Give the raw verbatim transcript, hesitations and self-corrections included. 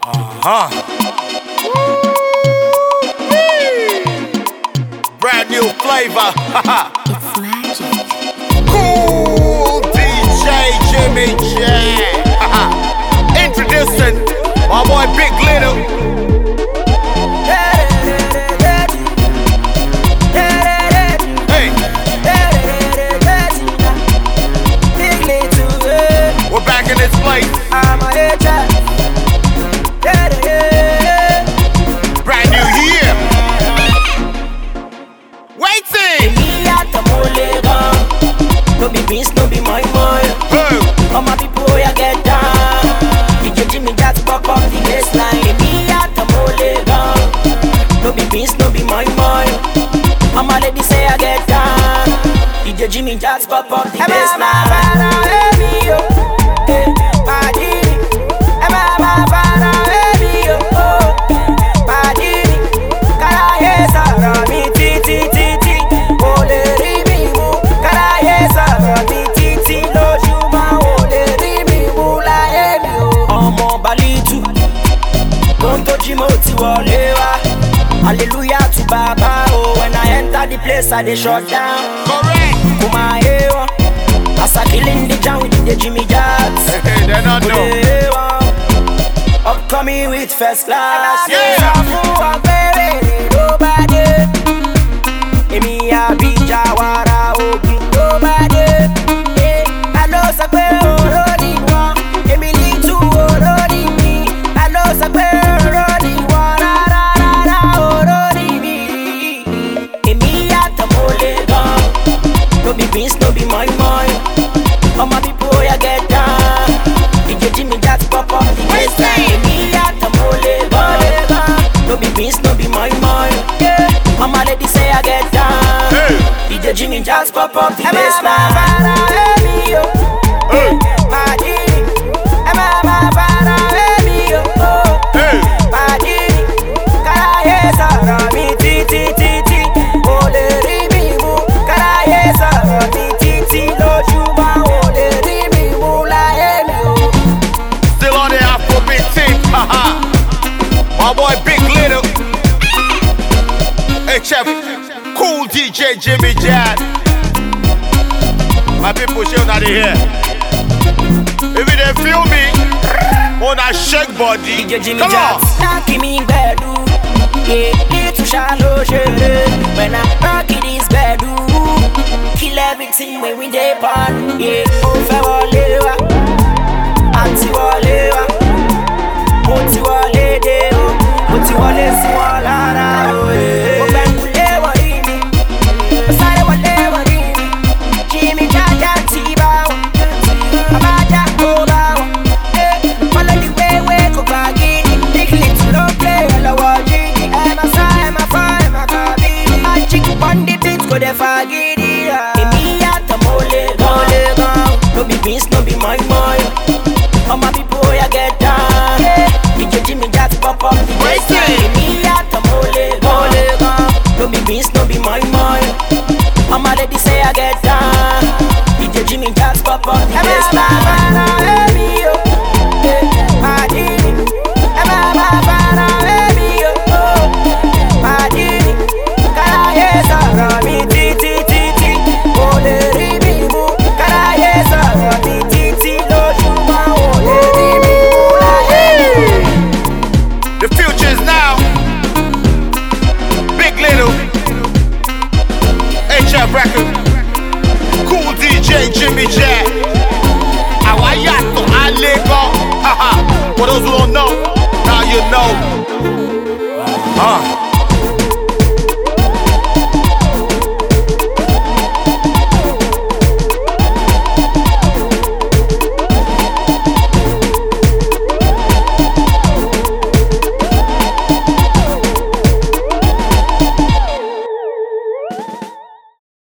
Uh-huh. Brand new flavor. It's magic. Cool D J Jimmy J. Introducing my boy Big Little. Hey. We're back in this place. Brand new year. Waiting. No be beans, no be my mind. Hey. All my people, ya get down. D J Jimmy just pop up the baseline. Me at the Molegan. No be beans, no be my mind. All my ladies say I get down. D J Jimmy just pop up the baseline. Hallelujah to Baba, oh. When I enter the place, I dey shut down. Correct. Kuma ewa, as I killing the jam with the Jimmy Jacks. Hey, they don't know. Upcoming with first class. Yeah. Nobody. Emi abi jawara ogun. Nobody. I know sakwe orodi wa. Emi litu orodi mi. I know sakwe orodi wa. No be beans, no be my mind. All my people, ya get down. D J Jimmy just pop up the baseline. Me at the Molegan. No be beans, no be my mind. All my ladies say I get down. Hey. D J Jimmy just pop up the baseline. Hey. Still on the Afrobeat team. My boy Big Little. H F, Cool D J Jimmy J. My people show that they here. If you didn't feel me, on a shake body. D J Jimmy Come on. Give me bedu. Yeah, it's too shallow. When I rock it is bedu. Kill everything when we depart. Yeah, over walewa, anti walewa, moti wale deo, moti wale si walana. Open kule warini, osare wale warini. Jimmy Jaja tiba, abaja koba. Follow the way we go bagini. Big little low play all wajini. I'm a side, I'm a fire, I'm a kabini. I chick on the beats go the fagini. No be beans, no be my mind. All my people, ya get down. D J Jimmy just pop up the baseline. Me at the Molegan. No be beans, no be my mind. All my ladies say I get down. D J Jimmy just pop up the baseline. The future is now. Big Little, H F Record, Cool D J Jimmy J. Awayato Alego. Haha. For those who don't know, now you know. Huh.